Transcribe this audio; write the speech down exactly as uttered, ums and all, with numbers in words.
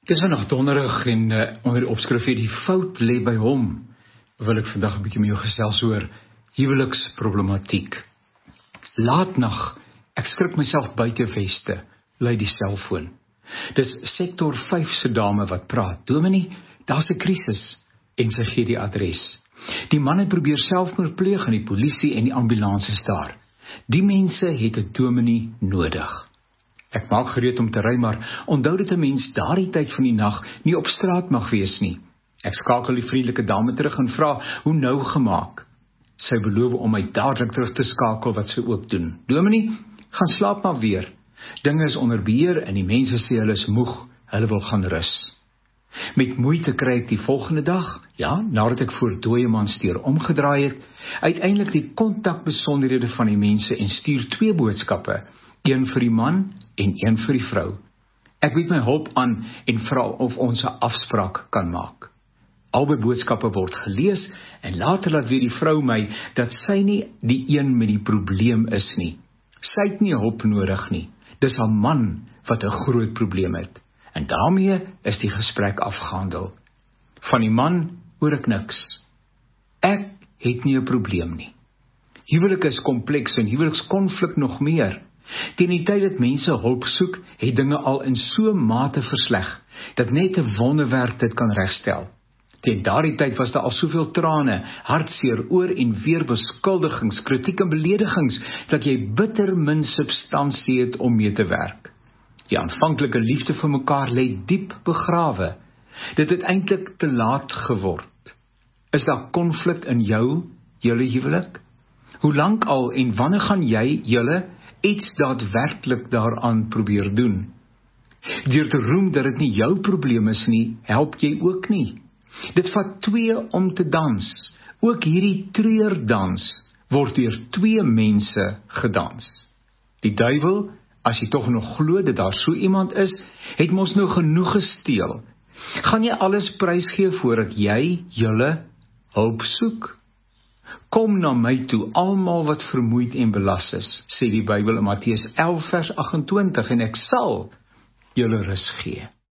Dis vandag donderdag en uh, onder die opskrif hier die fout lê by hom, wil ek vandag 'n bietjie met jou gesels oor huweliksproblematiek. Laatnag, ek skrik myself buite Weste, lui die selfoon. Dis sektor vyf se dame wat praat. Dominee, daar's 'n krisis en sy gee die adres. Die man het probeer selfmoord pleeg en die polisie en die ambulans is daar. Die mense het 'n dominee nodig. Ek maak gereed om te ry, maar onthou dat 'n mens daardie tyd van die nag nie op straat mag wees nie. Ek skakel die vriendelike dame terug en vra hoe nou gemaak. Sy beloof om my dadelik terug te skakel wat sy ook doen. Dominee, gaan slaap maar weer. Dinge is onder beheer en die mense sê hulle is moeg, hulle wil gaan rus. Met moeite kry ek die volgende dag, ja, nadat ek voor Dooyeman steur omgedraai het, uiteindelik die kontakbesonderhede van die mense en stuur twee boodskappe, een vir die man en een vir die vrou. Ek bied my hulp aan en vra of ons 'n afspraak kan maak. Albei boodskappe word gelees en later laat weer die vrou my dat sy nie die een met die probleem is nie. Sy het nie hulp nodig nie. Dis haar man wat 'n groot probleem het. En daarmee is die gesprek afgehandel. Van die man hoor ek niks. Ek het nie 'n probleem nie. Huwelik is kompleks en huwelikskonflik nog meer. Teen die tyd dat mense hulp soek, het dinge al in so mate versleg, dat net 'n wonderwerk dit kan regstel. Teen daardie tyd was daar al soveel trane, hartseer, oor en weer beskuldigings, kritiek en beledigings, dat jy bitter min substansie het om mee te werk. Die aanvanklike liefde vir mekaar lê diep begrawe. Dit het eintlik te laat geword. Is daar konflik in jou, julle huwelik? Hoe lank al en wanneer gaan jy, julle, iets daadwerklik daaraan probeer doen? Deur te roem dat dit nie jou probleem is nie, help jy ook nie. Dit vat twee om te dans. Ook hierdie treurdans word deur twee mense gedans. Die duiwel, as jy tog nog glo dat daar so iemand is, het mos nou genoeg gesteel. Gaan jy alles prysgee voordat jy, julle, hulp soek? Kom na my toe, almal wat vermoeid en belas is, sê die Bybel in Matteus elf vers agt en twintig, en ek sal julle rus gee.